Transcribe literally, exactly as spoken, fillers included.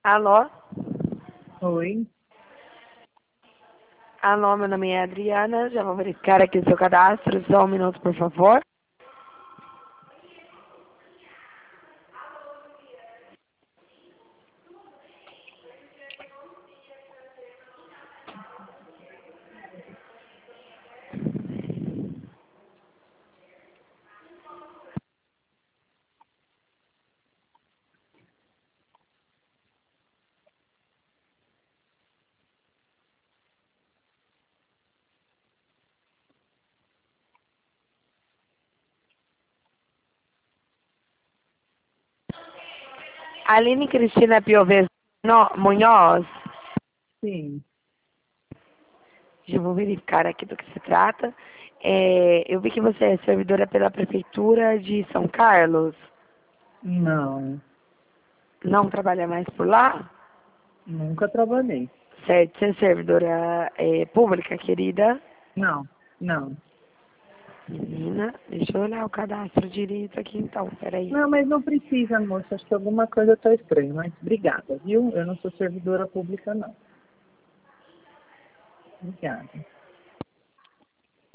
Alô? Oi. Alô, meu nome é Adriana. Já vou verificar aqui o seu cadastro. Só um minuto, por favor. Aline Cristina Piovesan Munhoz. Sim. Já vou verificar aqui do que se trata. É, eu vi que você é servidora pela Prefeitura de São Carlos. Não, Não trabalha mais por lá? nunca trabalhei. Certo. Você é servidora é, pública, querida? Não, não. Menina, deixa eu olhar o cadastro direito aqui então. Peraí. Não, mas não precisa, moça. Acho que alguma coisa está estranha. Mas obrigada, viu? Eu não sou servidora pública, não. Obrigada.